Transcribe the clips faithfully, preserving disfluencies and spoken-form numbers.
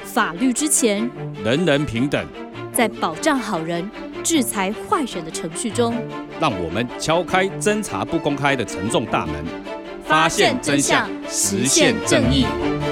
法律之前， 人人平等。 在保障好人、制裁坏人的程序中， 让我们敲开侦查不公开的沉重大门，发现真相，实现正义。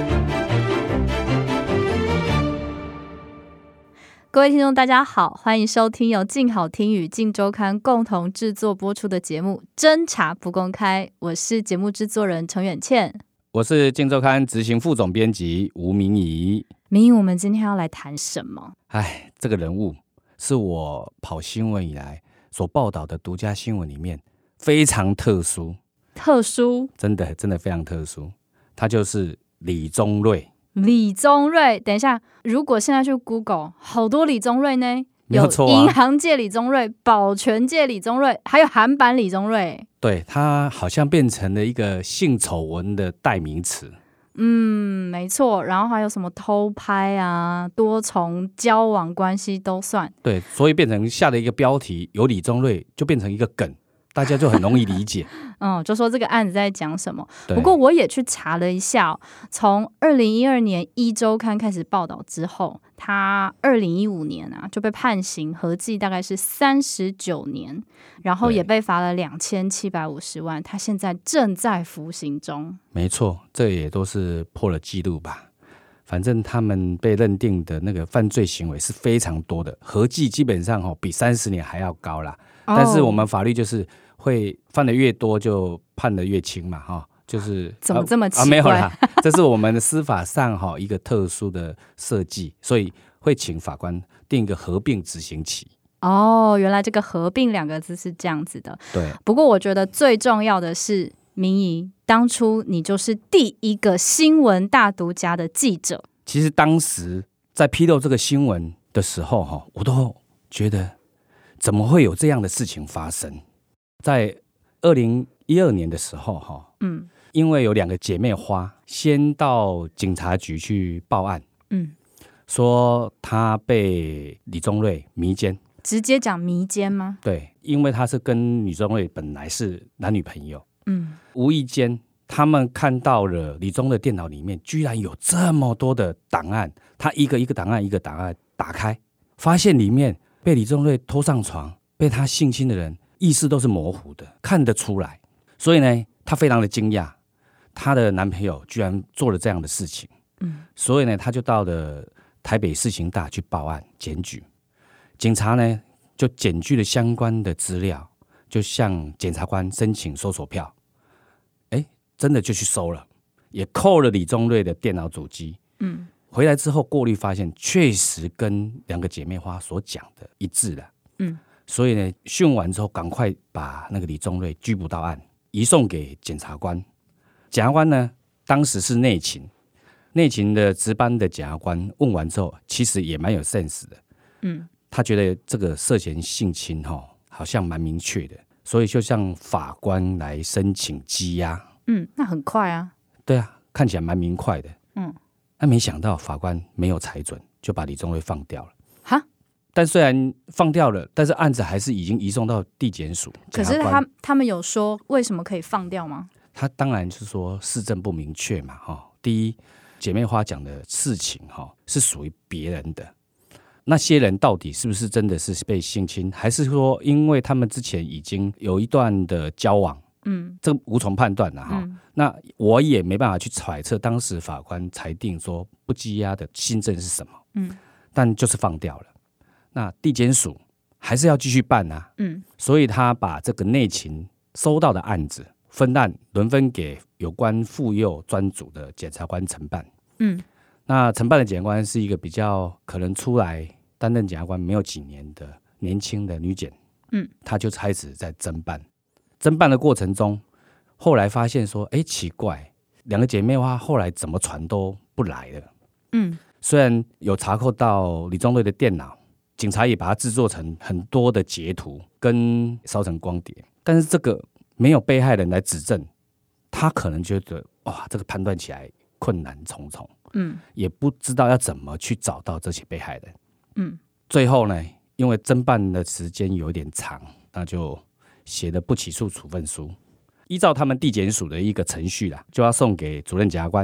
各位听众大家好，欢迎收听由静好听与静周刊共同制作播出的节目《侦查不公开》，我是节目制作人陈远倩， 我是静周刊执行副总编辑吴明仪。 明仪，我们今天要来谈什么？ 哎，这个人物是我跑新闻以来所报道的独家新闻里面非常特殊， 特殊， 真的真的非常特殊。他就是李宗瑞。 李宗瑞，等一下，如果现在去 Google， 好多李宗瑞呢， 没有错啊， 银行界李宗瑞、保全界李宗瑞，还有韩版李宗瑞。 对，他好像变成了一个性丑闻的代名词。 嗯，没错。然后还有什么偷拍啊、多重交往关系都算。 对，所以变成下的一个标题，有李宗瑞就变成一个梗，大家就很容易理解。 嗯，就说这个案子在讲什么。不过我也去查了一下、哦，从二零一二年一周刊开始报道之后，他二零一五年啊就被判刑，合计大概是三十九年，然后也被罚了两千七百五十万。他现在正在服刑中。没错，这也都是破了纪录吧。反正他们被认定的那个犯罪行为是非常多的，合计基本上、哦、比三十年还要高啦。哦、但是我们法律就是会犯的越多就判的越轻嘛，哈，就是怎么这么奇怪？ 啊啊、没有啦，这是我们的司法上哈一个特殊的设计，所以会请法官定一个合并执行期。 哦，原来这个合并两个字是这样子的。 对。 不过我觉得最重要的是，明仪，当初你就是第一个新闻大独家的记者。 其实当时在披露这个新闻的时候哈，我都觉得怎么会有这样的事情发生？在二零一二年的时候哈，嗯，因为有两个姐妹花先到警察局去报案，嗯，说她被李宗瑞迷奸。 直接讲迷奸吗？ 对，因为她是跟李宗瑞本来是男女朋友，嗯，无意间他们看到了李宗瑞电脑里面居然有这么多的档案，他一个一个档案一个档案打开，发现里面被李宗瑞拖上床被他性侵的人意识都是模糊的，看得出来。所以呢，她非常的惊讶，她的男朋友居然做了这样的事情。嗯，所以呢，她就到了台北市刑大去报案检举。警察呢就检具了相关的资料，就向检察官申请搜索票。哎，真的就去搜了，也扣了李宗瑞的电脑主机。嗯，回来之后过滤发现，确实跟两个姐妹花所讲的一致了。嗯。所以呢，讯完之后，赶快把那个李宗瑞拘捕到案，移送给检察官。检察官呢，当时是内勤，内勤的值班的检察官问完之后，其实也蛮有 sense 的。嗯，他觉得这个涉嫌性侵哈、哦，好像蛮明确的，所以就向法官来申请羁押。 嗯，那很快啊。 对啊，看起来蛮明快的。嗯，那没想到法官没有裁准，就把李宗瑞放掉了。哈？但虽然放掉了，但是案子还是已经移送到地检署。 可是他他们有说为什么可以放掉吗？ 他当然是说事证不明确嘛，哈。第一，姐妹花讲的事情哈是属于别人的，那些人到底是不是真的是被性侵，还是说因为他们之前已经有一段的交往？嗯，这个无从判断了哈、嗯。那我也没办法去揣测当时法官裁定说不羁押的心证是什么。嗯，但就是放掉了。那地检署还是要继续办啊，嗯，所以他把这个内勤收到的案子分案轮分给有关妇幼专组的检察官承办，嗯，那承办的检察官是一个比较可能出来担任检察官没有几年的年轻的女检，嗯，他就开始在侦办，侦办的过程中，后来发现说，哎，奇怪，两个姐妹花后来怎么传都不来了，嗯，虽然有查扣到李宗瑞的电脑。警察也把它制作成很多的截图跟烧成光碟，但是这个没有被害人来指证，他可能觉得哇，这个判断起来困难重重，嗯，也不知道要怎么去找到这些被害人，嗯，最后呢，因为侦办的时间有点长，那就写了不起诉处分书，依照他们地检署的一个程序啦，就要送给主任检察官，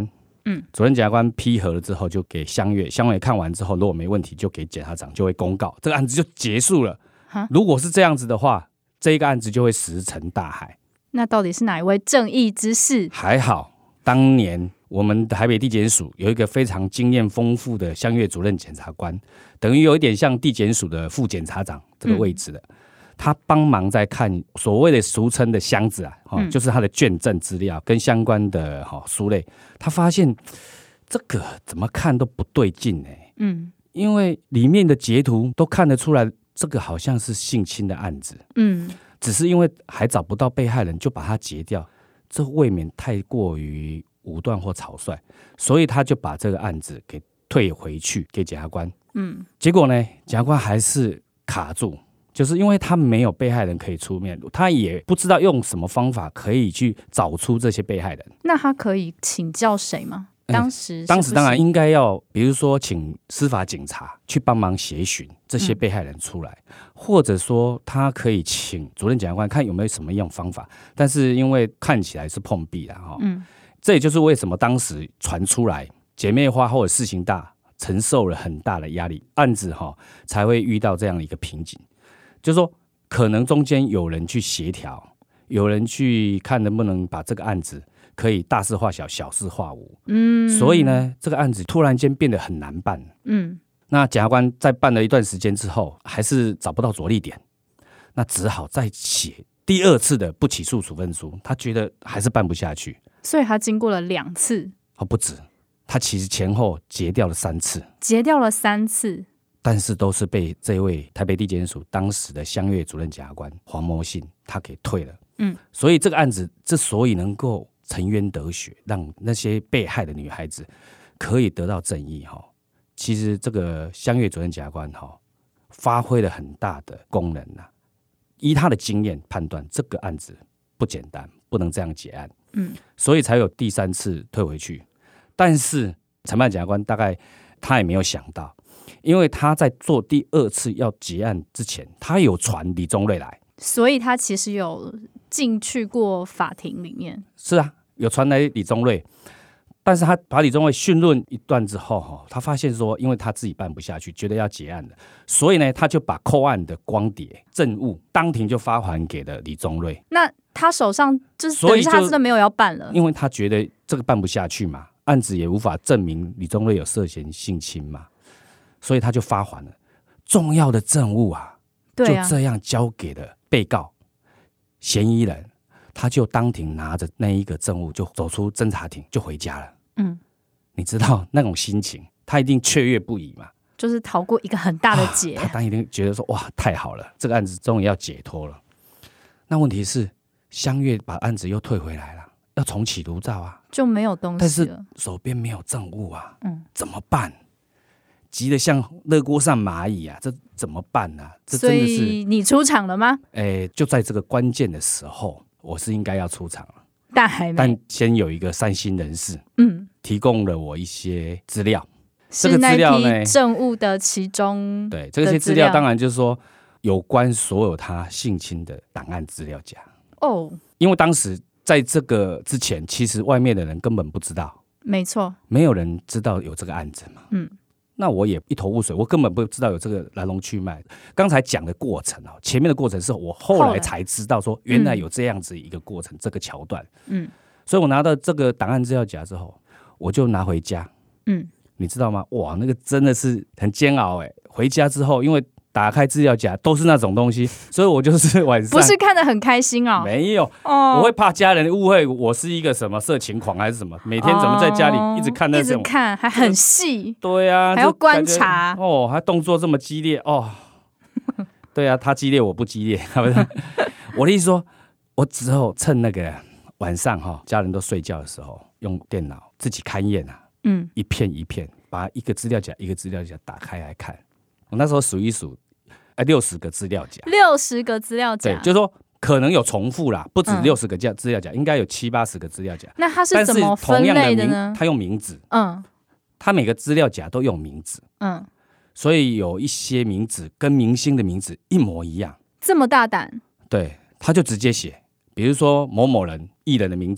嗯，主任检察官批核了之后，就给湘岳，湘岳看完之后，如果没问题，就给检察长就会公告，这个案子就结束了。如果是这样子的话，这个案子就会石沉大海。 那到底是哪一位正义之士？ 还好，当年我们台北地检署有一个非常经验丰富的湘岳主任检察官，等于有一点像地检署的副检察长这个位置的。嗯，他帮忙在看所谓的俗称的箱子啊，嗯，就是他的卷证资料跟相关的书类，他发现这个怎么看都不对劲，欸，嗯，因为里面的截图都看得出来，这个好像是性侵的案子，嗯，只是因为还找不到被害人，就把它截掉，这未免太过于武断或草率，所以他就把这个案子给退回去给检察官，嗯，结果呢，检察官还是卡住。就是因为他没有被害人可以出面，他也不知道用什么方法可以去找出这些被害人。 那他可以请教谁吗？当时是不是， 当时当然应该要，比如说请司法警察去帮忙协寻这些被害人出来，嗯，或者说他可以请主任检察官看有没有什么样方法。但是因为看起来是碰壁了哈，嗯，这也就是为什么当时传出来姐妹花或者事情大，承受了很大的压力，案子哈才会遇到这样的一个瓶颈。就是说，可能中间有人去协调，有人去看能不能把这个案子可以大事化小，小事化无。嗯，所以呢，这个案子突然间变得很难办。嗯，那检察官在办了一段时间之后，还是找不到着力点，那只好再写第二次的不起诉处分书。他觉得还是办不下去， 所以他经过了两次， 哦，不止，他其实前后结掉了三次， 结掉了三次。 但是都是被这位台北地检署当时的湘岳主任检察官黄某信他给退了。嗯，所以这个案子之所以能够沉冤得雪，让那些被害的女孩子可以得到正义，其实这个湘岳主任检察官发挥了很大的功能啊。依他的经验判断，这个案子不简单，不能这样结案。嗯，所以才有第三次退回去。但是裁判检察官大概他也没有想到。因为他在做第二次要结案之前，他有传李宗瑞来， 所以他其实有进去过法庭里面。 是啊，有传来李宗瑞，但是他把李宗瑞讯问一段之后，他发现说，因为他自己办不下去，觉得要结案了，所以呢，他就把扣案的光碟证物当庭就发还给了李宗瑞。 那他手上就是等于是他真的没有要办了， 因为他觉得这个办不下去嘛，案子也无法证明李宗瑞有涉嫌性侵嘛。所以他就发还了重要的证物啊，就这样交给了被告嫌疑人，他就当庭拿着那一个证物就走出侦查庭就回家了。嗯，你知道那种心情，他一定雀跃不已嘛， 就是逃过一个很大的劫。 啊、他当然一定觉得说哇太好了，这个案子终于要解脱了。那问题是湘岳把案子又退回来了，要重启炉灶啊， 就没有东西了， 但是手边没有证物啊，嗯，怎么办？急得像热锅上蚂蚁啊，这怎么办啊？这真的是， 所以你出场了吗？ 哎，就在这个关键的时候，我是应该要出场了， 但还没。 但先有一个善心人士，嗯，提供了我一些资料， 是那批证物的其中的， 对，这些资料当然就是说有关所有他性侵的档案资料夹。哦，因为当时在这个之前，其实外面的人根本不知道， 没错， 没有人知道有这个案子嘛，嗯。那我也一头雾水，我根本不知道有这个来龙去脉。刚才讲的过程哦，前面的过程是我后来才知道说，原来有这样子一个过程，嗯、这个桥段。嗯，所以我拿到这个档案资料夹之后，我就拿回家。嗯，你知道吗？哇，那个真的是很煎熬哎。回家之后，因为打开资料夹都是那种东西，所以我就是晚上不是看得很开心哦， 没有，哦、我会怕家人误会我是一个什么色情狂还是什么，每天怎么在家里一直看那种， 一直看还很细， 对啊， 还要观察哦，还动作这么激烈哦，对啊，他激烈我不激烈，我的意思说，我只有趁那个晚上哈、哦，家人都睡觉的时候，用电脑自己勘验啊，嗯，一片一片把一个资料夹一个资料夹打开来看。我那时候数一数，哎，六十个资料夹， 六十个资料夹， 对，就是说可能有重复啦，不止六十个夹资料夹，应该有七八十个资料夹。 那它是怎么分类的呢？ 它用名字，嗯，它每个资料夹都用名字，嗯，所以有一些名字跟明星的名字一模一样， 这么大胆？ 对，他就直接写，比如说某某人艺人的名字，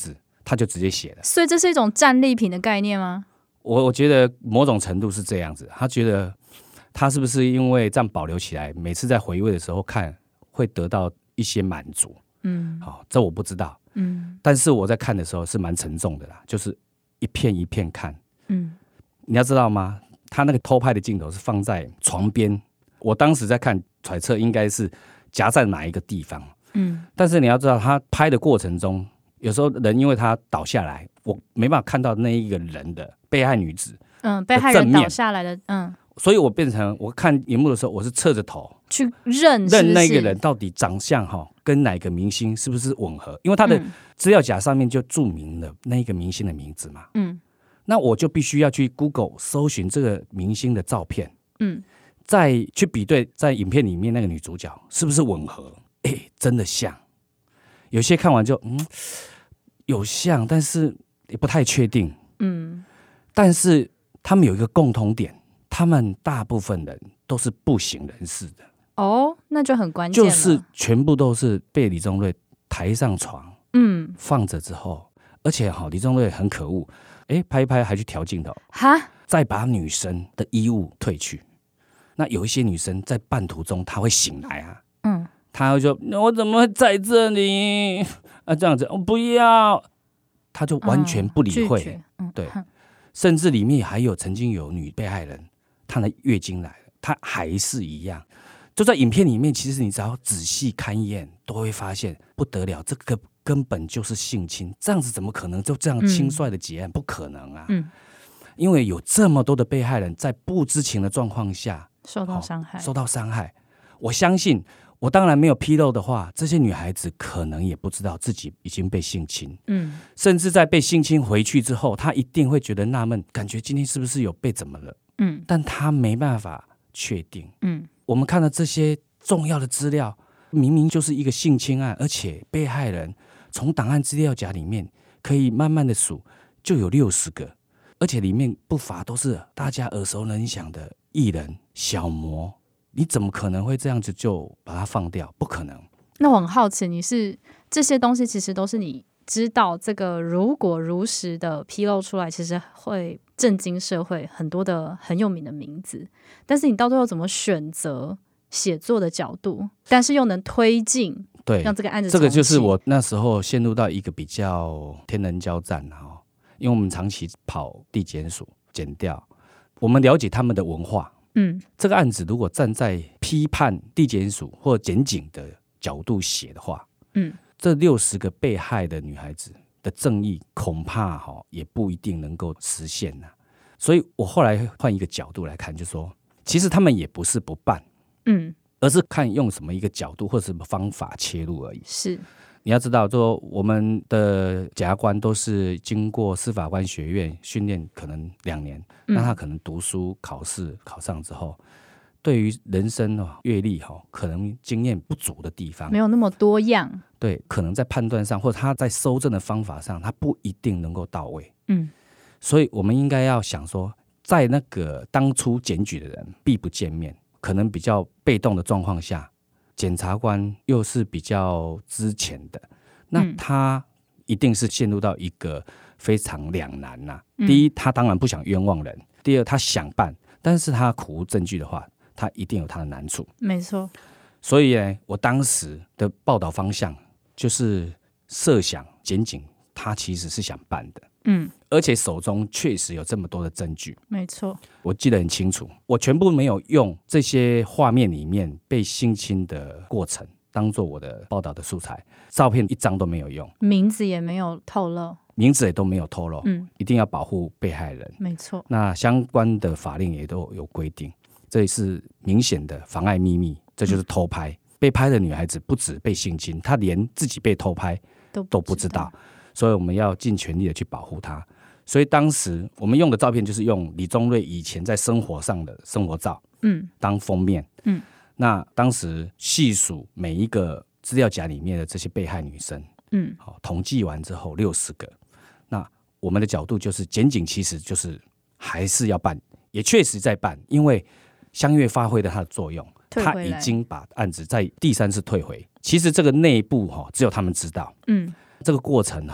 他就直接写了。 所以这是一种战利品的概念吗？ 我我觉得某种程度是这样子，他觉得他是不是因为这样保留起来，每次在回味的时候看会得到一些满足？嗯，好、哦，这我不知道。嗯，但是我在看的时候是蛮沉重的啦，就是一片一片看。嗯，你要知道吗？他那个偷拍的镜头是放在床边，我当时在看，揣测应该是夹在哪一个地方。嗯，但是你要知道，他拍的过程中，有时候人因为他倒下来，我没办法看到那一个人的被害女子， 嗯，被害人倒下来的，嗯， 所以我变成我看荧幕的时候，我是侧着头去认是不是认那个人到底长相哈跟哪个明星是不是吻合，因为他的资料夹上面就注明了那个明星的名字嘛，嗯，那我就必须要去 Google 搜寻这个明星的照片，嗯，再去比对在影片里面那个女主角是不是吻合。哎，真的像，有些看完就嗯有像，但是也不太确定。嗯，但是他们有一个共同点，他们大部分人都是不省人事的。 哦，那就很关键了， 就是全部都是被李宗瑞抬上床，嗯，放着之后，而且哈，李宗瑞很可恶，哎，拍一拍还去调镜头， 哈， 再把女生的衣物褪去。那有一些女生在半途中，她会醒来啊，嗯。他会说：“我怎么会在这里？啊，这样子，我、哦、不要。”他就完全不理会，嗯、对、嗯，甚至里面还有曾经有女被害人，她的月经来了，她还是一样。就在影片里面，其实你只要仔细看一眼，都会发现不得了，这个根本就是性侵，这样子怎么可能就这样轻率的结案？嗯、不可能啊！嗯，因为有这么多的被害人在不知情的状况下受到伤害， 受到伤害，我相信。我当然没有披露的话，这些女孩子可能也不知道自己已经被性侵，嗯，甚至在被性侵回去之后，她一定会觉得纳闷，感觉今天是不是有被怎么了，嗯，但她没办法确定，嗯，我们看到这些重要的资料，明明就是一个性侵案，而且被害人从档案资料夹里面可以慢慢的数，就有六十个，而且里面不乏都是大家耳熟能详的艺人、小模。你怎么可能会这样子就把它放掉？不可能。 那我很好奇，你是这些东西其实都是你知道，这个如果如实的披露出来，其实会震惊社会，很多的很有名的名字。但是你到最后怎么选择写作的角度，但是又能推进， 对， 让这个案子这个就是我那时候陷入到一个比较天人交战哈，因为我们长期跑地检署检调，我们了解他们的文化。嗯，这个案子如果站在批判地检署或检警的角度写的话，嗯，这六十个被害的女孩子的正义恐怕哈也不一定能够实现呐、啊。所以我后来换一个角度来看，就说其实他们也不是不办，嗯，而是看用什么一个角度或者什么方法切入而已。 是。 你要知道，说我们的检察官都是经过司法官学院训练，可能两年，那他可能读书、考试考上之后，对于人生哦阅历哈，可能经验不足的地方， 没有那么多样， 对，可能在判断上，或者他在搜证的方法上，他不一定能够到位。嗯，所以我们应该要想说，在那个当初检举的人避不见面，可能比较被动的状况下。检察官又是比较之前的，那他一定是陷入到一个非常两难呐、啊嗯。第一，他当然不想冤枉人；第二，他想办，但是他苦无证据的话，他一定有他的难处。 没错。 所以呢，我当时的报道方向就是设想检警他其实是想办的，嗯，而且手中确实有这么多的证据。 没错， 我记得很清楚，我全部没有用这些画面里面被性侵的过程当做我的报道的素材，照片一张都没有用， 名字也没有透露， 名字也都没有透露，嗯，一定要保护被害人。 没错，那相关的法令也都有规定，这也是明显的妨碍秘密，这就是偷拍。嗯、被拍的女孩子不止被性侵，她连自己被偷拍都都不知道。所以我们要尽全力的去保护他。所以当时我们用的照片就是用李宗瑞以前在生活上的生活照，嗯，当封面，嗯。那当时细数每一个资料夹里面的这些被害女生，嗯，好，统计完之后六十个。那我们的角度就是，检警其实就是还是要办，也确实在办，因为香月发挥了它的作用，他已经把案子在第三次退回。其实这个内部哈，只有他们知道，嗯。这个过程哈，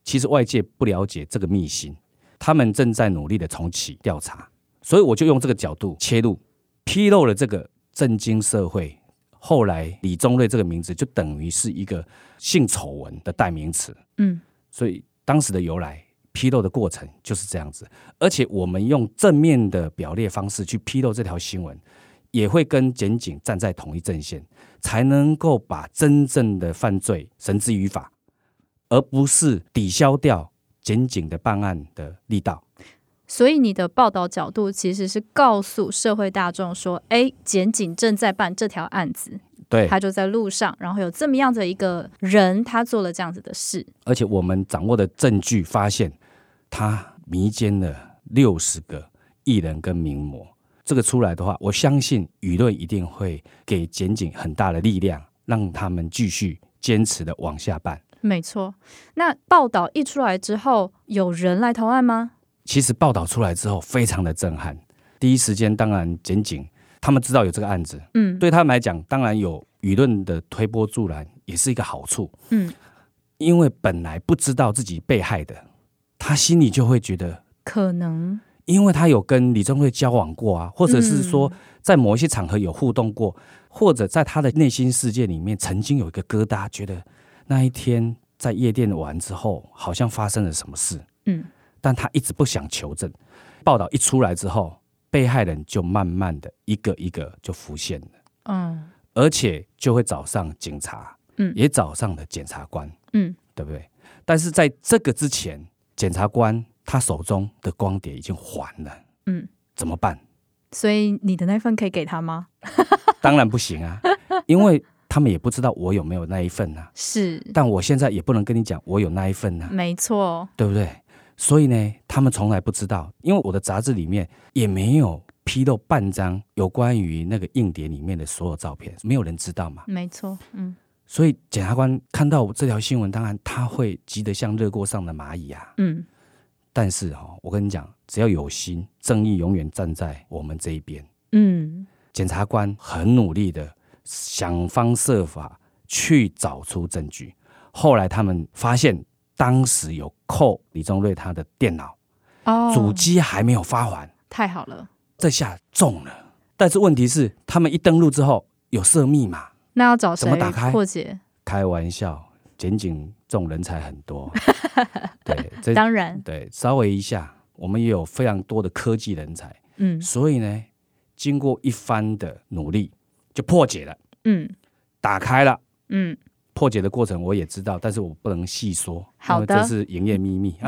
其实外界不了解这个秘辛，他们正在努力的重启调查，所以我就用这个角度切入，披露了这个震惊社会。后来李宗瑞这个名字就等于是一个性丑闻的代名词，嗯，所以当时的由来披露的过程就是这样子，而且我们用正面的表列方式去披露这条新闻，也会跟检警站在同一阵线，才能够把真正的犯罪绳之于法，而不是抵消掉检警的办案的力道。 所以你的报道角度其实是告诉社会大众说，哎，检警正在办这条案子， 对， 他就在路上，然后有这么样的一个人，他做了这样子的事， 而且我们掌握的证据发现，他迷奸了六十个艺人跟名模。这个出来的话，我相信舆论一定会给检警很大的力量，让他们继续坚持的往下办。 没错。那报道一出来之后，有人来投案吗？ 其实报道出来之后非常的震撼，第一时间当然检警他们知道有这个案子，嗯，对他们来讲当然有舆论的推波助澜也是一个好处，嗯，因为本来不知道自己被害的，他心里就会觉得可能因为他有跟李宗瑞交往过啊，或者是说在某一些场合有互动过，或者在他的内心世界里面曾经有一个疙瘩，觉得那一天在夜店玩之后好像发生了什么事，嗯，但他一直不想求证。报道一出来之后，被害人就慢慢的一个一个就浮现了，嗯，而且就会找上警察，嗯，也找上了检察官，嗯，对不对？但是在这个之前，检察官他手中的光碟已经还了，嗯，怎么办？ 所以你的那份可以给他吗？ 当然不行啊，因为他们也不知道我有没有那一份啊。 是， 但我现在也不能跟你讲我有那一份啊。 没错， 对不对？所以呢，他们从来不知道，因为我的杂志里面也没有披露半张有关于那个硬碟里面的所有照片，没有人知道嘛。 没错，嗯。 所以检察官看到这条新闻，当然他会急得像热锅上的蚂蚁啊。嗯。但是哈、哦，我跟你讲，只要有心，正义永远站在我们这一边。嗯。检察官很努力的想方设法去找出证据，后来他们发现当时有扣李宗瑞他的电脑，哦，主机还没有发还， 太好了， 这下中了。但是问题是，他们一登录之后有设密码， 那要找谁怎么打开破解？ 开玩笑，检警这种人才很多，对，这当然， 对，稍微一下，我们也有非常多的科技人才，嗯，所以呢，经过一番的努力，就破解了，嗯，打开了，嗯。破解的过程我也知道，但是我不能细说， 好的， 因为这是营业秘密。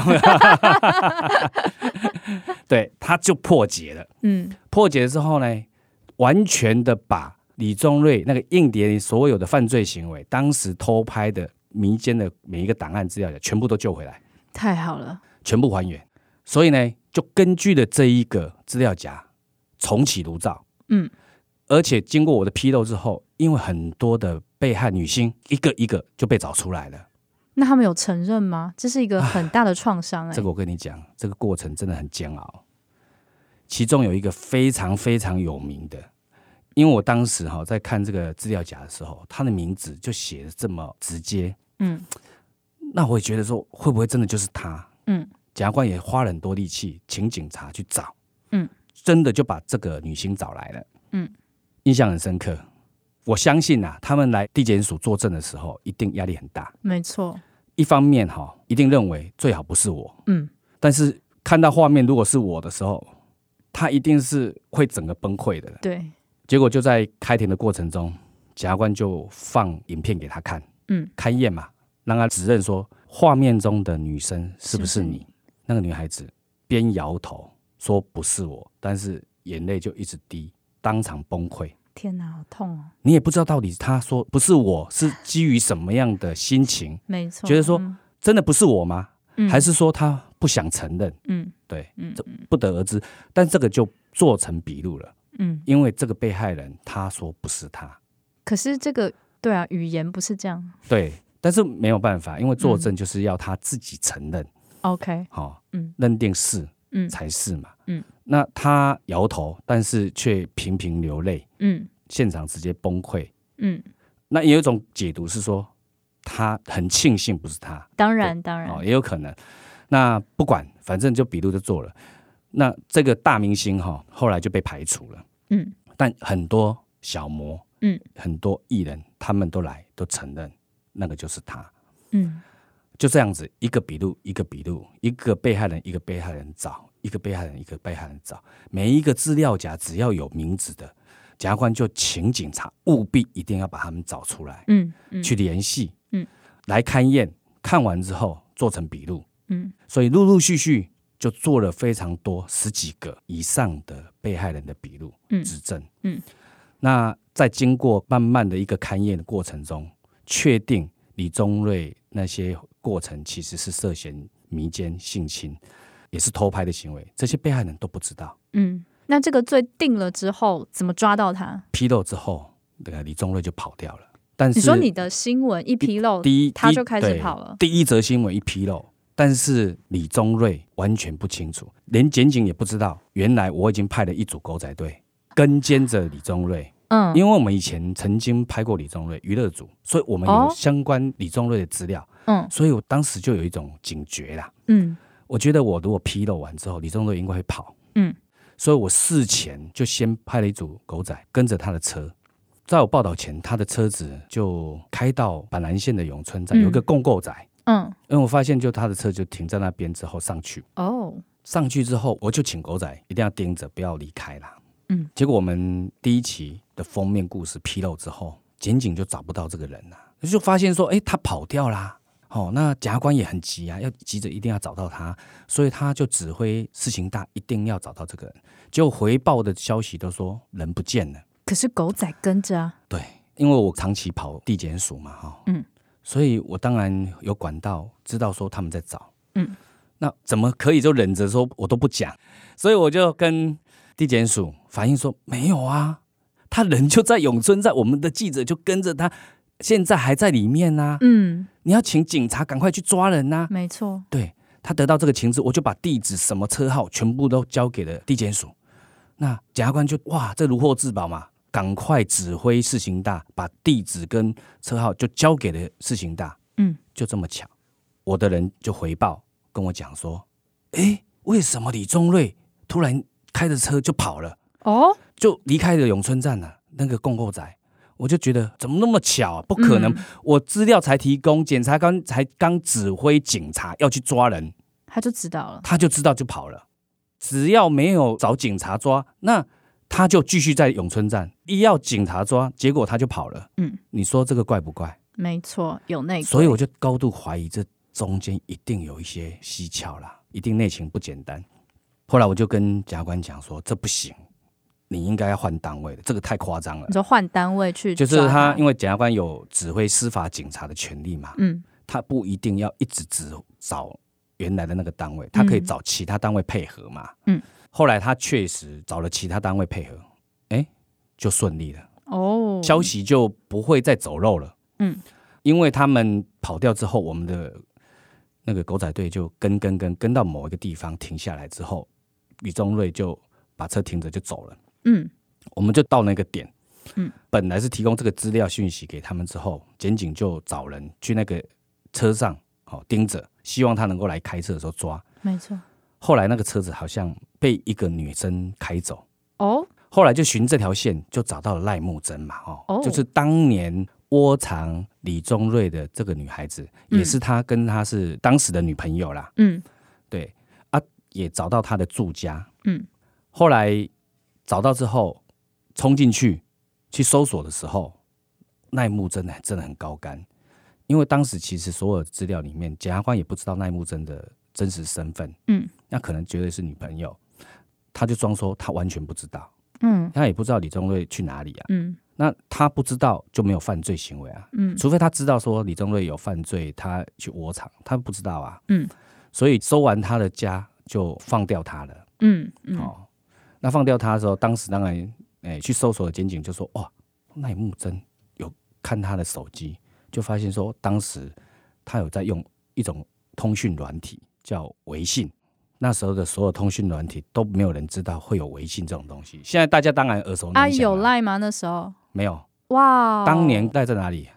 对，他就破解了。嗯，破解之后呢，完全的把李宗瑞那个硬碟里所有的犯罪行为，当时偷拍的、迷奸的每一个档案资料，全部都救回来。 太好了， 全部还原。所以呢，就根据了这一个资料夹，重启炉灶。嗯，而且经过我的披露之后，因为很多的被害女星一个一个就被找出来了。 那他们有承认吗？这是一个很大的创伤、欸。 这个我跟你讲，这个过程真的很煎熬。其中有一个非常非常有名的，因为我当时哈在看这个资料夹的时候，他的名字就写的这么直接，嗯，那我也觉得说会不会真的就是他？嗯，检察官也花了很多力气，请警察去找，嗯，真的就把这个女星找来了，嗯，印象很深刻。我相信啊，他们来地检署作证的时候，一定压力很大。 没错， 一方面哈，一定认为最好不是我，嗯，但是看到画面如果是我的时候，他一定是会整个崩溃的。 对， 结果就在开庭的过程中，检察官就放影片给他看，嗯，勘验嘛，让他指认说画面中的女生是不是你？是是那个女孩子边摇头说不是我，但是眼泪就一直滴，当场崩溃。 天哪，好痛哦！ 你也不知道到底他说不是我是基于什么样的心情， 没错， 觉得说、嗯、真的不是我吗？嗯、还是说他不想承认？嗯，对，嗯、这不得而知。但这个就做成笔录了，嗯，因为这个被害人他说不是他， 可是这个对啊，语言不是这样， 对，但是没有办法，因为作证就是要他自己承认。 OK， 好、哦，嗯，认定是，嗯，才是嘛，嗯。那他摇头，但是却频频流泪，嗯，现场直接崩溃，嗯。那也有一种解读是说， 他很庆幸不是他， 当然当然、 哦、也有可能。那不管，反正就笔录就做了。那这个大明星哈、哦，后来就被排除了。嗯，但很多小模，嗯，很多艺人，他们都来都承认那个就是他。嗯，就这样子，一个笔录一个笔录，一个被害人一个被害人找，一个被害人一个被害人找，每一个资料夹只要有名字的，检察官就请警察务必一定要把他们找出来，嗯，嗯去联系，嗯，来勘验，看完之后做成笔录，嗯，所以陆陆续续就做了非常多十几个以上的被害人的笔录指证，嗯，嗯那在经过慢慢的一个勘验的过程中，确定李宗瑞那些过程其实是涉嫌迷奸、性侵，也是偷拍的行为，这些被害人都不知道，嗯。 那这个罪定了之后，怎么抓到他？ 披露之后，那个李宗瑞就跑掉了。但是你说你的新闻一披露，第一他就开始跑了。 第一则新闻一披露，但是李宗瑞完全不清楚，连检警也不知道。原来我已经派了一组狗仔队跟监着李宗瑞。嗯，因为我们以前曾经拍过李宗瑞娱乐组，所以我们有相关李宗瑞的资料。嗯，所以我当时就有一种警觉啦。嗯，我觉得我如果披露完之后，李宗瑞应该会跑。嗯。所以我事前就先派了一组狗仔跟着他的车，在我报道前，他的车子就开到板南线的永春站，嗯、有一个共购仔，嗯，因为我发现就他的车就停在那边之后上去，哦，上去之后我就请狗仔一定要盯着，不要离开啦，嗯，结果我们第一期的封面故事披露之后，检警就找不到这个人啦，就发现说，哎，他跑掉啦。哦，那检察官也很急啊，要急着一定要找到他，所以他就指挥事情大，一定要找到这个人。结果回报的消息都说人不见了， 可是狗仔跟着啊。 对，因为我长期跑地检署嘛，哈、哦，嗯，所以我当然有管道知道说他们在找，嗯，那怎么可以就忍着说我都不讲？所以我就跟地检署反映说没有啊，他人就在永春站，我们的记者就跟着他。现在还在里面啊，嗯，你要请警察赶快去抓人啊， 没错， 对，他得到这个情资，我就把地址、什么车号全部都交给了地检署。那检察官就哇，这如获至宝嘛，赶快指挥事情大，把地址跟车号就交给了事情大。嗯，就这么巧，我的人就回报跟我讲说，哎，为什么李宗瑞突然开着车就跑了？哦，就离开了永春站了，那个共购仔。我就觉得怎么那么巧、啊、不可能、嗯、我资料才提供，检察官才刚指挥警察要去抓人， 他就知道了， 他就知道就跑了。只要没有找警察抓，那他就继续在永春站，一要警察抓，结果他就跑了。嗯，你说这个怪不怪？ 没错，有内鬼。 所以我就高度怀疑这中间一定有一些蹊跷啦，一定内情不简单。后来我就跟检察官讲说，这不行。你应该要换单位的，这个太夸张了。 你说换单位去抓他， 就是他，因为检察官有指挥司法警察的权利嘛，嗯，他不一定要一直只找原来的那个单位，他可以找其他单位配合嘛，嗯。后来他确实找了其他单位配合，哎，就顺利了，哦，消息就不会再走漏了，嗯，因为他们跑掉之后，我们的那个狗仔队就跟跟跟跟到某一个地方停下来之后，李宗瑞就把车停着就走了。嗯，我们就到那个点，嗯，本来是提供这个资料讯息给他们之后，检警就找人去那个车上，哦，盯着，希望他能够来开车的时候抓。 没错。 后来那个车子好像被一个女生开走，哦，后来就循这条线就找到了赖木珍嘛，哦，哦就是当年窝藏李宗瑞的这个女孩子，嗯、也是他跟他是当时的女朋友啦，嗯，对啊，也找到他的住家，嗯，后来。找到之后，冲进去去搜索的时候，赖木珍真的很高竿，因为当时其实所有资料里面，检察官也不知道赖木珍的真实身份，嗯，那可能绝对是女朋友，他就装说他完全不知道，嗯，他也不知道李宗瑞去哪里啊，嗯，那他不知道就没有犯罪行为啊，嗯，除非他知道说李宗瑞有犯罪，他去窝藏，他不知道啊，嗯，所以搜完他的家就放掉他了，嗯嗯，哦。那放掉他的时候，当时当然，欸、去搜索的检警就说：“哇，赖木珍有看他的手机，就发现说，当时他有在用一种通讯软体叫微信。那时候的所有通讯软体都没有人知道会有微信这种东西。现在大家当然耳熟能详啊， 有赖吗？那时候没有。 哇， 当年赖在哪里？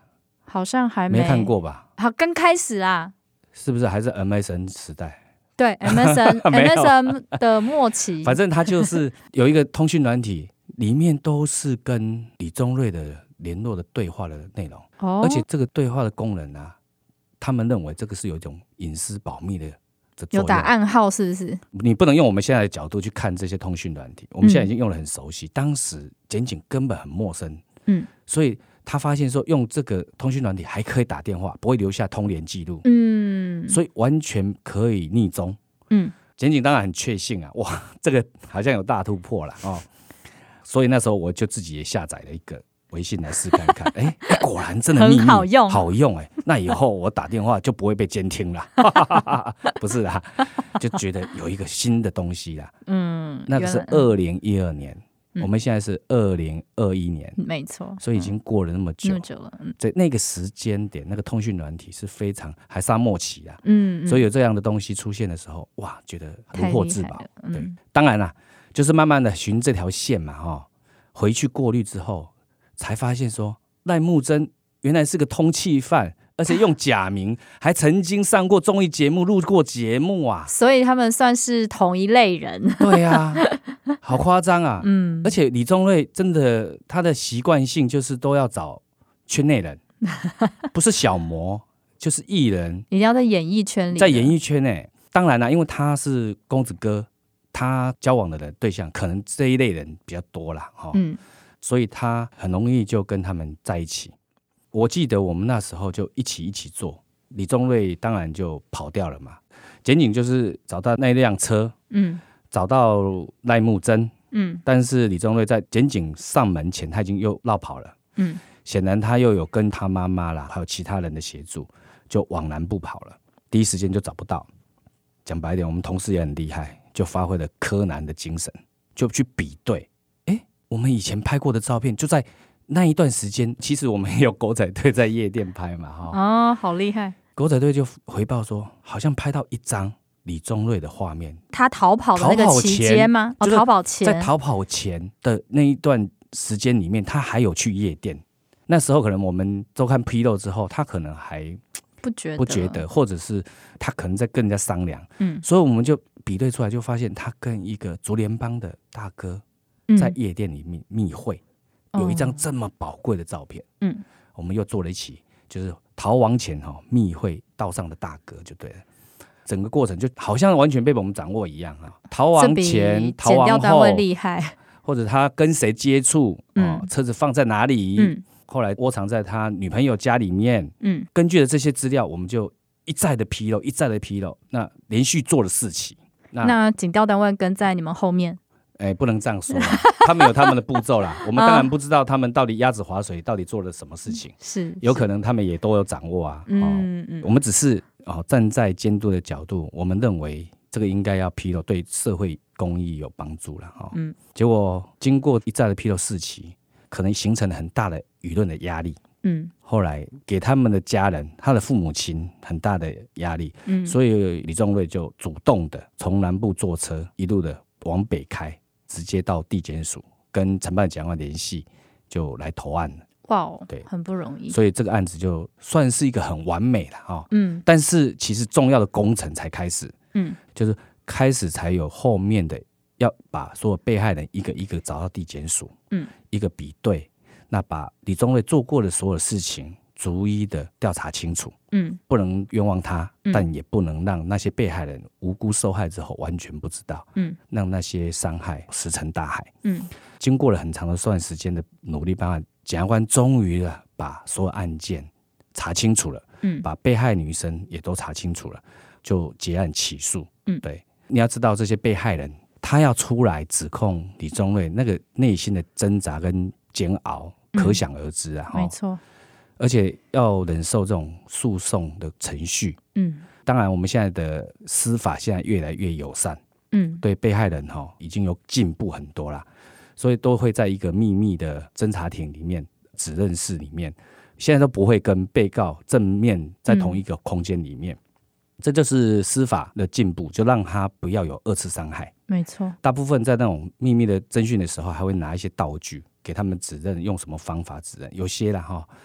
好像还没没看过吧？ 好，刚开始啊， 是不是还是 M S N 时代？ 对 M S N M S N 的末期， 反正它就是有一个通讯软体，里面都是跟李宗瑞的联络的对话的内容， 哦、 而且这个对话的功能啊，他们认为这个是有一种隐私保密的的作用， 有打暗号是不是？ 你不能用我们现在的角度去看这些通讯软体，我们现在已经用得很熟悉，嗯、当时检警根本很陌生，嗯，所以他发现说用这个通讯软体还可以打电话，不会留下通联记录，嗯，所以完全可以匿踪，嗯，检警当然很确信啊，哇，这个好像有大突破了哦，所以那时候我就自己也下载了一个微信来试看看，哎，果然真的秘密很好用， 好用哎、欸，那以后我打电话就不会被监听了，不是啦，就觉得有一个新的东西啦，嗯，那个是二零一二年。我们现在是二零二一年， 没错， 所以已经过了那么久， 那么久了。嗯， 所以那个时间点，那个通讯软体是非常还是末期啊。嗯，所以有这样的东西出现的时候，哇，觉得如获至宝。嗯、对，当然啦，就是慢慢的循这条线嘛，哈，回去过滤之后，才发现说赖慕真原来是个通缉犯。而且用假名，还曾经上过综艺节目、录过节目啊， 所以他们算是同一类人。 对啊，好夸张啊！嗯，而且李宗瑞真的他的习惯性就是都要找圈内人，不是小模就是艺人， 一定要在演艺圈里， 在演艺圈内。当然啦，因为他是公子哥，他交往的人对象可能这一类人比较多啦，哈、哦，嗯，所以他很容易就跟他们在一起。我记得我们那时候就一起一起做，李宗瑞当然就跑掉了嘛。检警就是找到那辆车，嗯，找到赖慕真，嗯，但是李宗瑞在检警上门前他已经又绕跑了，嗯，显然他又有跟他妈妈啦，还有其他人的协助，就往南部跑了，第一时间就找不到。讲白一点，我们同事也很厉害，就发挥了柯南的精神，就去比对，哎，我们以前拍过的照片就在。那一段时间，其实我们也有狗仔队在夜店拍嘛，哈哦，好厉害！ 狗仔队就回报说，好像拍到一张李宗瑞的画面， 他逃跑的那个期间吗？哦，逃跑前， 在逃跑前的那一段时间里面，他还有去夜店。那时候可能我们周刊披露之后，他可能还不觉得， 不觉得，或者是他可能在跟人家商量，嗯，所以我们就比对出来，就发现他跟一个竹联帮的大哥在夜店里面密会。有一张这么宝贵的照片，嗯，我们又做了一起，就是逃亡前哈、哦、密会道上的大哥就对了，整个过程就好像完全被我们掌握一样啊。逃亡前、逃亡后， 厉害， 或者他跟谁接触，嗯、哦，车子放在哪里，嗯，后来窝藏在他女朋友家里面，嗯，根据了这些资料，我们就一再的披露，一再的披露，那连续做了四起。 那, 那警调单位跟在你们后面。 哎，不能这样说，他们有他们的步骤啦。我们当然不知道他们到底鸭子划水到底做了什么事情， 是有可能他们也都有掌握啊。嗯哦、嗯，我们只是哦站在监督的角度，我们认为这个应该要披露，对社会公益有帮助了哈、哦。嗯，结果经过一再的披露四起，可能形成了很大的舆论的压力。嗯，后来给他们的家人，他的父母亲很大的压力。嗯，所以李宗瑞就主动的从南部坐车一路的往北开。直接到地检署跟承办检察官联系，就来投案了。 哇哦，对，很不容易。 所以这个案子就算是一个很完美了哈、哦。嗯，但是其实重要的工程才开始。嗯，就是开始才有后面的要把所有被害人一个一个找到地检署，嗯，一个比对，那把李宗瑞做过的所有事情逐一的调查清楚。嗯，不能冤枉他，但也不能让那些被害人无辜受害之后完全不知道，嗯，让那些伤害石沉大海。嗯，经过了很长的段时间的努力办案，检察官终于了把所有案件查清楚了，嗯，把被害女生也都查清楚了，就结案起诉。嗯，对，你要知道这些被害人，他要出来指控李宗瑞，那个内心的挣扎跟煎熬，可想而知啊。 嗯、没错。 而且要忍受这种诉讼的程序，嗯，当然我们现在的司法现在越来越友善，嗯，对被害人哈、哦、已经有进步很多啦，所以都会在一个秘密的侦查庭里面、指认室里面，现在都不会跟被告正面在同一个空间里面，嗯、这就是司法的进步，就让他不要有二次伤害。 没错， 大部分在那种秘密的侦讯的时候，还会拿一些道具给他们指认，用什么方法指认，有些啦哈。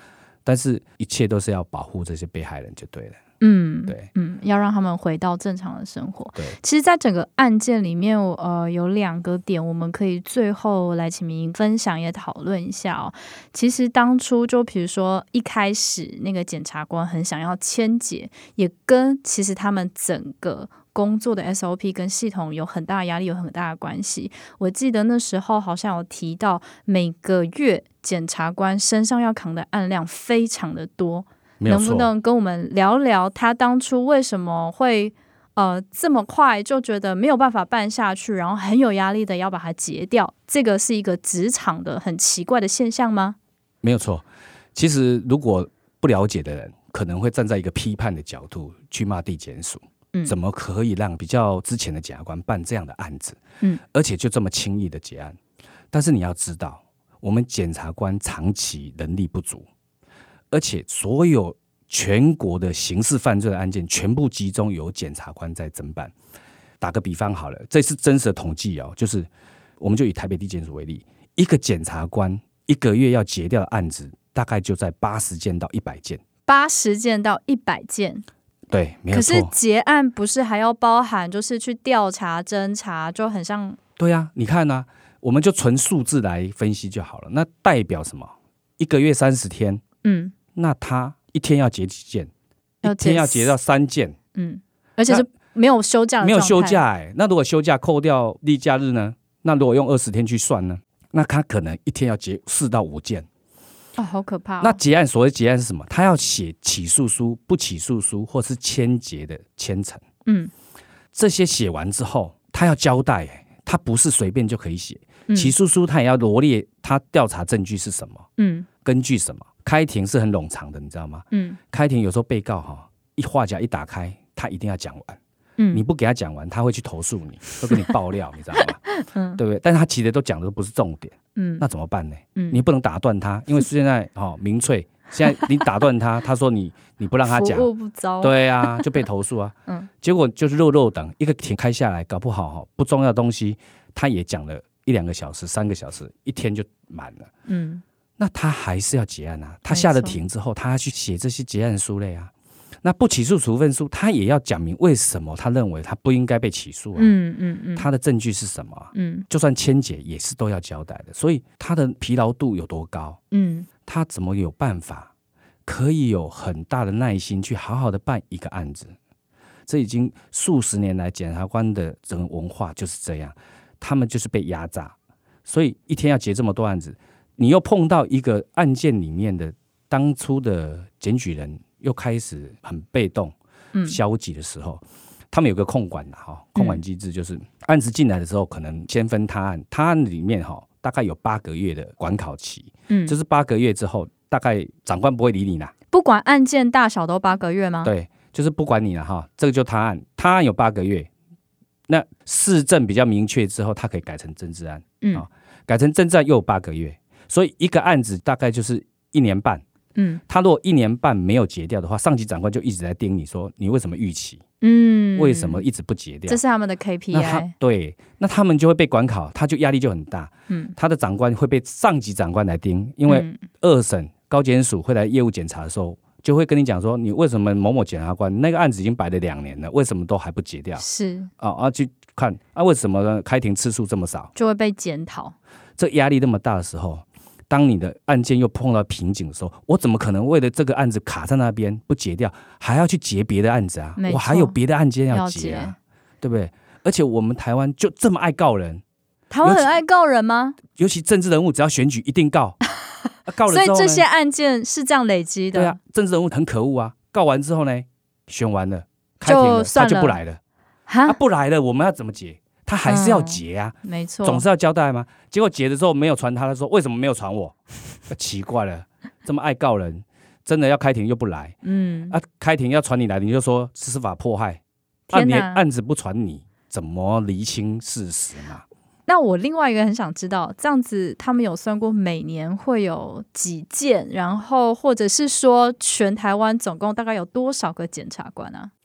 但是一切都是要保护这些被害人就对了。 嗯， 对， 嗯，要让他们回到正常的生活。 对， 其实，在整个案件里面，呃，有两个点，我们可以最后来请明分享也讨论一下哦。其实当初就比如说一开始那个检察官很想要签结，也跟其实他们整个工作的 S O P 跟系统有很大的压力，有很大的关系。我记得那时候好像有提到，每个月检察官身上要扛的案量非常的多。能不能跟我们聊聊他当初为什么会呃这么快就觉得没有办法办下去，然后很有压力的要把它结掉？这个是一个职场的很奇怪的现象吗？ 没有错。其实如果不了解的人，可能会站在一个批判的角度去骂地检署，嗯，怎么可以让比较之前的检察官办这样的案子，嗯，而且就这么轻易的结案？但是你要知道，我们检察官长期人力不足。而且所有全国的刑事犯罪的案件全部集中由检察官在侦办。打个比方好了，这是真实的统计哦，就是我们就以台北地检署为例，一个检察官一个月要结掉的案子大概就在八十件到一百件。 八十件到一百件， 对，没有错。 可是结案不是还要包含就是去调查侦查，就很像。 对啊，你看啊，我们就纯数字来分析就好了。那代表什么？一个月三十天，嗯。那他一天要结几件？一天要结到三件，嗯， 而且是没有休假的状态， 没有休假哎、欸。那如果休假扣掉例假日呢？那如果用二十天去算呢？那他可能一天要结四到五件， 哦，好可怕、哦。 那结案，所谓结案是什么？他要写起诉书、不起诉书，或是签结的签呈，嗯，这些写完之后，他要交代、欸，他不是随便就可以写。嗯、起诉书他也要罗列他调查证据是什么，嗯，根据什么。开庭是很冗长的，你知道吗？嗯，开庭有时候被告哈一话匣一打开，他一定要讲完。嗯，你不给他讲完，他会去投诉你，会跟你爆料，你知道吗？嗯，对不对？但是他其实都讲的都不是重点。嗯，那怎么办呢？嗯，你不能打断他，因为现在哦民粹，现在你打断他，他说你你不让他讲， 服务不糟， 对啊，就被投诉啊。嗯，结果就是肉肉等一个庭开下来，搞不好哈不重要的东西，他也讲了一两个小时、三个小时，一天就满了。嗯。那他还是要结案啊，他下了庭之后，他要去写这些结案书类啊。那不起诉处分书，他也要讲明为什么他认为他不应该被起诉啊。嗯嗯嗯，他的证据是什么、啊？嗯，就算签结也是都要交代的。所以他的疲劳度有多高？嗯，他怎么有办法可以有很大的耐心去好好的办一个案子？这已经数十年来检察官的整个文化就是这样，他们就是被压榨，所以一天要结这么多案子。你又碰到一个案件里面的当初的检举人又开始很被动、嗯、消极的时候，他们有个控管啦，控管机制，就是案子进来的时候，可能先分他案，他案里面大概有八个月的管考期，嗯，就是八个月之后，大概长官不会理你啦。 不管案件大小都八个月吗？ 对，就是不管你了哈，这个就他案，他案有八个月。那事证比较明确之后，他可以改成政治案，嗯，改成政治案又有八个月。所以一个案子大概就是一年半，嗯，他如果一年半没有结掉的话，上级长官就一直在盯你说你为什么逾期，嗯，为什么一直不结掉？ 这是他们的 K P I。 对，那他们就会被管考，他就压力就很大，嗯，他的长官会被上级长官来盯，因为二审高检署会来业务检查的时候，就会跟你讲说，你为什么某某检察官那个案子已经摆了两年了，为什么都还不结掉？ 是啊啊，去看啊，为什么开庭次数这么少， 就会被检讨。 这压力那么大的时候，当你的案件又碰到瓶颈的时候，我怎么可能为了这个案子卡在那边不结掉，还要去结别的案子啊？我还有别的案件要结啊，对不对？而且我们台湾就这么爱告人， 台湾很爱告人吗？ 尤其政治人物只要选举一定告，啊、告了之后呢， 所以这些案件是这样累积的。 对啊，政治人物很可恶啊，告完之后呢，选完了，开庭了，他就不来了，他、啊、不来了，我们要怎么结？他还是要结啊， 嗯、没错， 总是要交代吗？结果结的时候没有传他，他说为什么没有传我？奇怪了，这么爱告人，真的要开庭又不来，嗯啊，开庭要传你来，你就说司法迫害，啊，你案子不传你，怎么厘清事实嘛？ 那我另外一个很想知道，这样子他们有算过每年会有几件，然后或者是说全台湾总共大概有多少个检察官啊？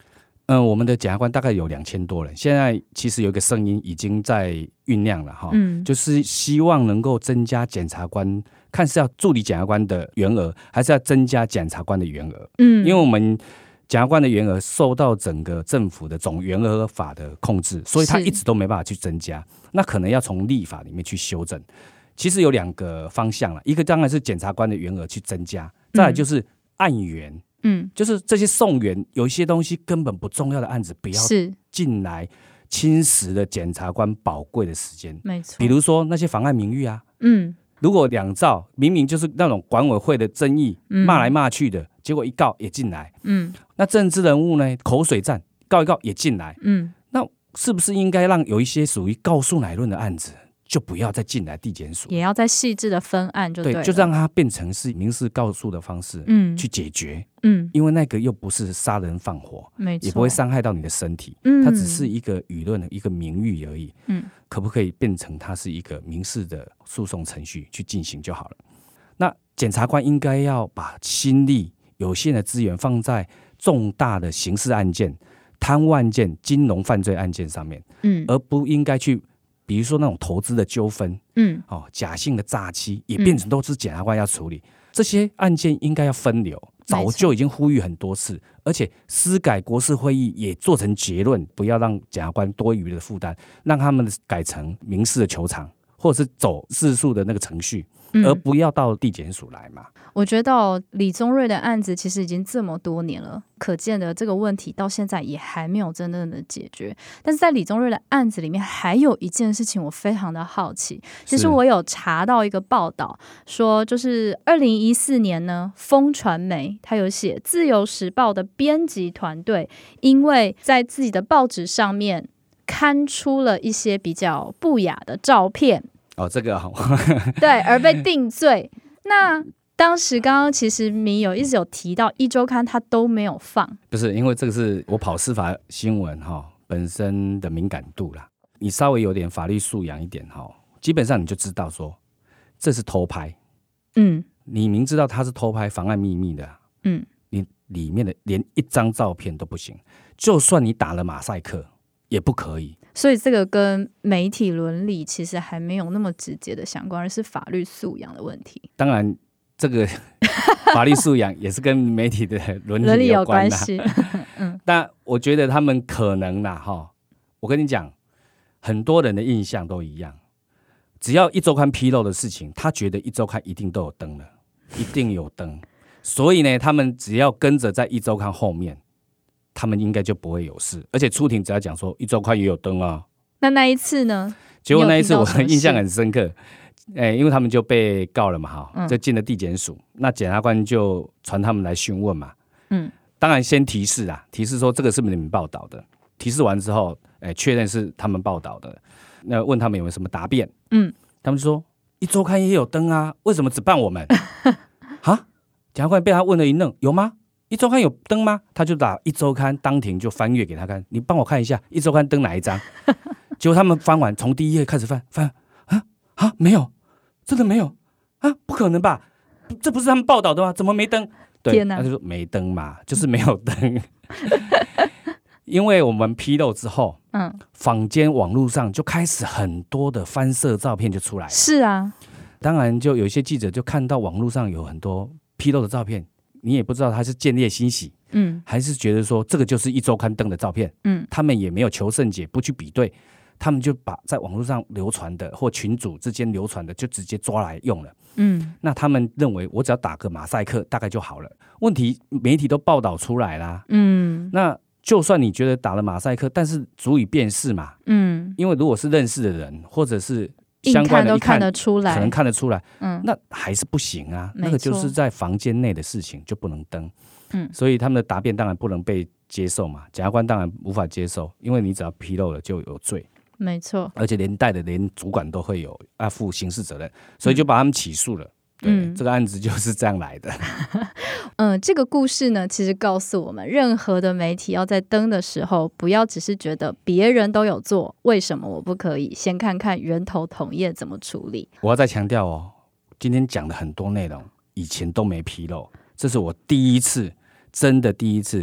嗯，我们的检察官大概有两千多人，现在其实有一个声音已经在酝酿了哈，嗯，就是希望能够增加检察官，看是要助理检察官的员额，还是要增加检察官的员额，嗯，因为我们检察官的员额受到整个政府的总员额法的控制，所以他一直都没办法去增加，那可能要从立法里面去修正。其实有两个方向啦，一个当然是检察官的员额去增加，再来就是案源。嗯嗯，就是这些送员有一些东西根本不重要的案子，不要进来侵蚀了检察官宝贵的时间。没错，比如说那些妨碍名誉啊，嗯，如果两造明明就是那种管委会的争议，嗯、骂来骂去的，结果一告也进来，嗯，那政治人物呢，口水战告一告也进来，嗯，那是不是应该让有一些属于告诉乃论的案子？就不要再进来地检署， 也要再细致的分案就对了， 对，就让它变成是民事告诉的方式，嗯，去解决，嗯，因为那个又不是杀人放火，没错，也不会伤害到你的身体，嗯，它只是一个舆论的一个名誉而已，嗯，可不可以变成它是一个民事的诉讼程序去进行就好了？那检察官应该要把心力、有限的资源放在重大的刑事案件、贪污案件、金融犯罪案件上面，嗯，而不应该去。比如说那种投资的纠纷，嗯，哦，假性的诈欺也变成都是检察官要处理，嗯、这些案件应该要分流，早就已经呼吁很多次，而且司改国是会议也做成结论，不要让检察官多余的负担，让他们改成民事的求偿，或者是走自诉的那个程序，嗯、而不要到地检署来嘛。 我觉得、哦、李宗瑞的案子其实已经这么多年了，可见的这个问题到现在也还没有真正的解决。但是在李宗瑞的案子里面，还有一件事情我非常的好奇。其实我有查到一个报道，说就是二零一四年呢，风传媒他有写《自由时报》的编辑团队，因为在自己的报纸上面刊出了一些比较不雅的照片， 哦，这个好， 对，而被定罪。那当时刚刚其实你有一直有提到一周刊它都没有放， 不是因为这个是我跑司法新闻哈本身的敏感度啦，你稍微有点法律素养一点哈，基本上你就知道说这是偷拍，嗯，你明知道它是偷拍妨碍秘密的，嗯，你里面的连一张照片都不行，就算你打了马赛克也不可以。 所以这个跟媒体伦理其实还没有那么直接的相关，而是法律素养的问题。 当然这个法律素养也是跟媒体的伦理有关系，嗯，但我觉得他们可能啦哈，我跟你讲，很多人的印象都一样，只要一周刊披露的事情，他觉得一周刊一定都有登了，一定有登，所以呢，他们只要跟着在一周刊后面，他们应该就不会有事。而且出庭只要讲说一周刊也有登啊， 那那一次呢？ 结果那一次我印象很深刻。欸、因为他们就被告了嘛，哈，就进了地检署，嗯、那检察官就传他们来讯问嘛，嗯，当然先提示啊，提示说这个是不是你们报道的，提示完之后，哎、欸，确认是他们报道的，那问他们有没有什么答辩，嗯，他们就说一周刊也有登啊，为什么只办我们？哈，检察官被他问了一愣，有吗？一周刊有登吗？他就打一周刊，当庭就翻阅给他看，你帮我看一下一周刊登哪一张？结果他们翻完，从第一页开始翻，翻啊啊没有。真的没有啊？不可能吧？这不是他们报道的吗？怎么没登？对，他就说没登嘛，就是没有登。因为我们披露之后，嗯，坊间网络上就开始很多的翻摄照片就出来了。 是啊， 当然就有一些记者就看到网络上有很多披露的照片，你也不知道他是见猎欣喜，嗯，还是觉得说这个就是一周刊登的照片，嗯，他们也没有求甚解，不去比对。他们就把在网络上流传的或群组之间流传的就直接抓来用了，嗯，那他们认为我只要打个马赛克大概就好了。问题媒体都报道出来啦，嗯，那就算你觉得打了马赛克，但是足以辨识嘛，嗯，因为如果是认识的人或者是相关的一看， 一看都看得出来， 可能看得出来，嗯，那还是不行啊，那个就是在房间内的事情就不能登，嗯，所以他们的答辩当然不能被接受嘛，检察官当然无法接受，因为你只要披露了就有罪。 没错， 而且连带的连主管都会有要负刑事责任，所以就把他们起诉了。嗯，对，这个案子就是这样来的。 嗯，这个故事呢，其实告诉我们，任何的媒体要在登的时候，不要只是觉得别人都有做，为什么我不可以？先看看源头同业怎么处理。 我要再强调哦，今天讲的很多内容以前都没披露，这是我第一次，真的第一次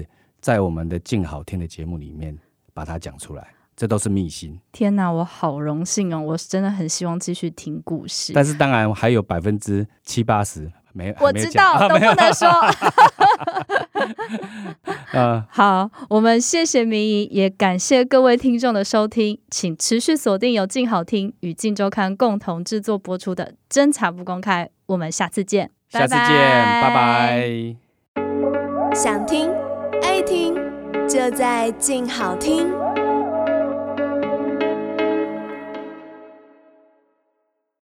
在我们的静好听的节目里面把它讲出来，这都是秘辛。 天哪，我好荣幸哦！我真的很希望继续听故事， 但是当然还有百分之七八十没， 我知道、啊、都不能说。 呃、 好，我们谢谢明仪，也感谢各位听众的收听，请持续锁定由静好听与静周刊共同制作播出的侦查不公开，我们下次见， 下次见，拜拜。 想听爱听就在静好听。